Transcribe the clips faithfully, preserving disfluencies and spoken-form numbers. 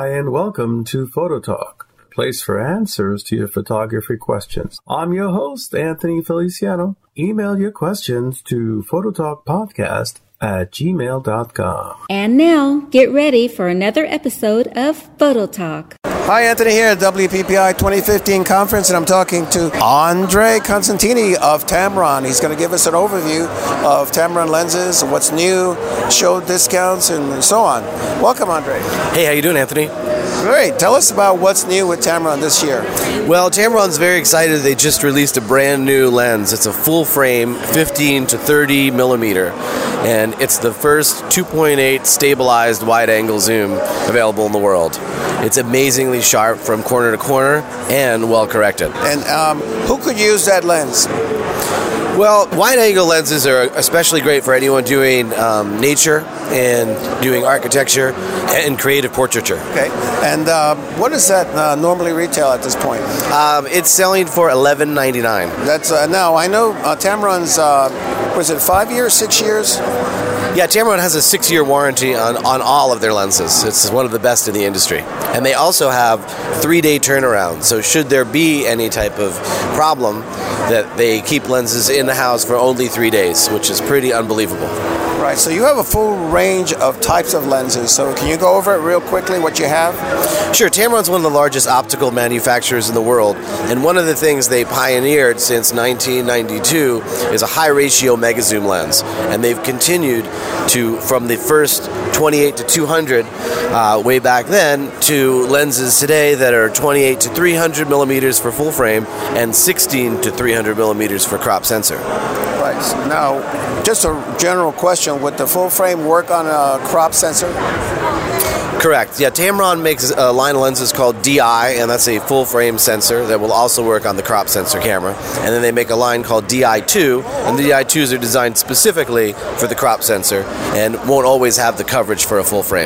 Hi, and welcome to Photo Talk, a place for answers to your photography questions. I'm your host, Anthony Feliciano. Email your questions to phototalkpodcast at gmail dot com. And now, get ready for another episode of Photo Talk. Hi, Anthony here at W P P I twenty fifteen conference, and I'm talking to Andre Constantini of Tamron. He's going to give us an overview of Tamron lenses, what's new, show discounts, and so on. Welcome, Andre. Hey, how you doing, Anthony? Great. Tell us about what's new with Tamron this year. Well, Tamron's very excited. They just released a brand new lens. It's a full frame, fifteen to thirty millimeter, and it's the first two point eight stabilized wide-angle zoom available in the world. It's amazingly sharp from corner to corner and well-corrected. And um, who could use that lens? Well, wide-angle lenses are especially great for anyone doing um, nature and doing architecture and creative portraiture. Okay. And uh, what does that uh, normally retail at this point? Um, it's selling for eleven ninety-nine. That's uh, now I know uh, Tamron's. Uh, was it five years, six years? Yeah, Tamron has a six-year warranty on, on all of their lenses. It's one of the best in the industry. And they also have three-day turnaround. So should there be any type of problem, that they keep lenses in the house for only three days, which is pretty unbelievable. Right, so you have a full range of types of lenses. So can you go over it real quickly, what you have? Sure. Tamron's one of the largest optical manufacturers in the world, and one of the things they pioneered since nineteen ninety-two is a high-ratio mega-zoom lens, and they've continued to, from the first twenty-eight to two hundred uh, way back then, to lenses today that are twenty-eight to three hundred millimeters for full frame and sixteen to three hundred millimeters for crop sensor. Right. Now, just a general question, would the full frame work on a crop sensor? Correct. Yeah, Tamron makes a line of lenses called D I, and that's a full-frame sensor that will also work on the crop sensor camera. And then they make a line called D I two, and the D I twos are designed specifically for the crop sensor and won't always have the coverage for a full frame.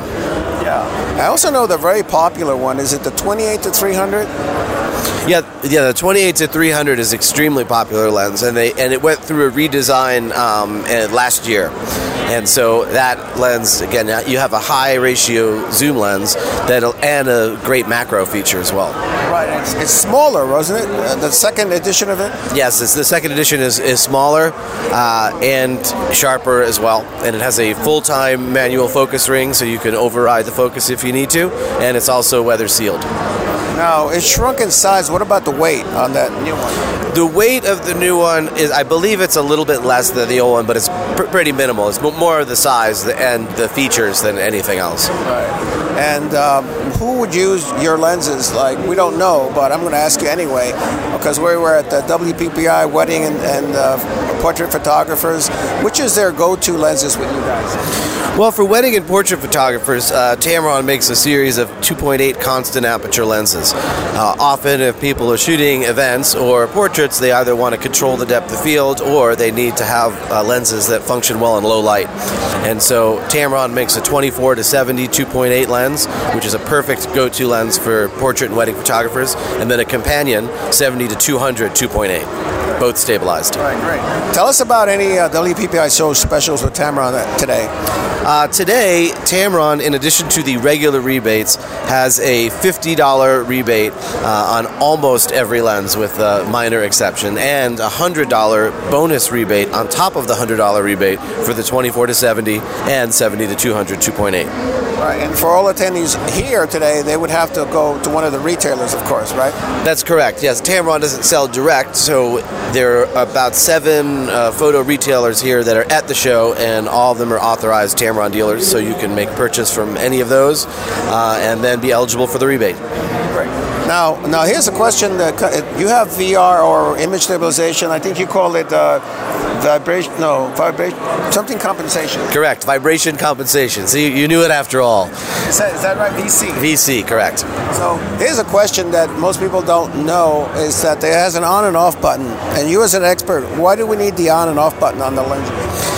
Yeah. I also know the very popular one. Is it the twenty-eight to three hundred? Yeah, yeah. The twenty-eight to three hundred is extremely popular lens, and they and it went through a redesign um, last year. And so that lens, again, you have a high ratio zoom lens that and a great macro feature as well. Right, it's, it's smaller, wasn't it? Uh, the second edition of it? Yes, it's, the second edition is, is smaller uh, and sharper as well. And it has a full-time manual focus ring, so you can override the focus if you need to. And it's also weather sealed. Now, it's shrunk in size. What about the weight on that new one? The weight of the new one is, I believe it's a little bit less than the old one, but it's pr- pretty minimal. It's more of the size and the features than anything else. Right. And um, who would use your lenses? Like, we don't know, but I'm going to ask you anyway, because we were at the W P P I wedding and, and uh, portrait photographers. Which is their go-to lenses with you guys? Well, for wedding and portrait photographers, uh, Tamron makes a series of two point eight constant aperture lenses. Uh, often, if people are shooting events or portraits, they either want to control the depth of field or they need to have uh, lenses that function well in low light. And so Tamron makes a twenty-four to seventy two point eight lens, which is a perfect go-to lens for portrait and wedding photographers, and then a companion seventy to two hundred two point eight. Both stabilized. All right, great. Tell us about any uh, W P P I show specials with Tamron today. Uh, today, Tamron, in addition to the regular rebates, has a fifty dollars rebate uh, on almost every lens with a minor exception, and a one hundred dollars bonus rebate on top of the one hundred dollars rebate for the twenty-four to seventy and seventy to two hundred two point eight. All right, and for all attendees here today, they would have to go to one of the retailers, of course, right? That's correct, yes. Tamron doesn't sell direct, so there are about seven uh, photo retailers here that are at the show, and all of them are authorized Tamron dealers, so you can make purchase from any of those uh, and then be eligible for the rebate. Great. Now, now here's a question that you have V R or image stabilization. I think you call it uh, vibration. No, vibration. Something compensation. Correct. Vibration compensation. See, you knew it after all. Is that, is that right? V C. V C. Correct. So here's a question that most people don't know: is that there has an on and off button. And you, as an expert, why do we need the on and off button on the lenses?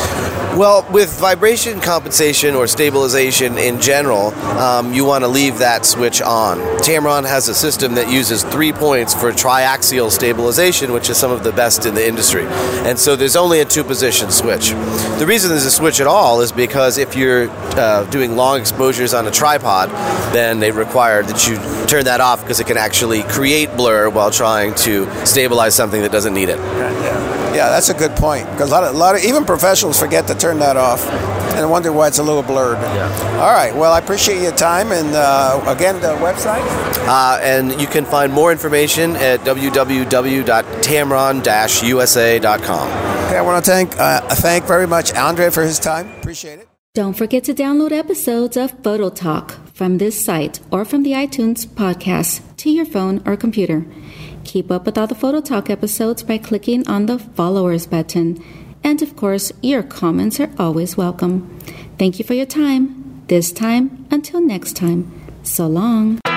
Well, with vibration compensation or stabilization in general, um, you want to leave that switch on. Tamron has a system that uses three points for triaxial stabilization, which is some of the best in the industry. And so there's only a two-position switch. The reason there's a switch at all is because if you're uh, doing long exposures on a tripod, then they require that you turn that off because it can actually create blur while trying to stabilize something that doesn't need it. Yeah. Yeah, that's a good point, because a lot of, a lot of even professionals forget to turn that off and wonder why it's a little blurred. Yeah. All right. Well, I appreciate your time, and uh, again, the website. Uh, and you can find more information at w w w dot tamron dash u s a dot com. Okay, I want to thank uh, thank very much Andre for his time. Appreciate it. Don't forget to download episodes of Photo Talk from this site or from the iTunes podcast to your phone or computer. Keep up with all the Photo Talk episodes by clicking on the followers button. And of course, your comments are always welcome. Thank you for your time. This time, until next time. So long.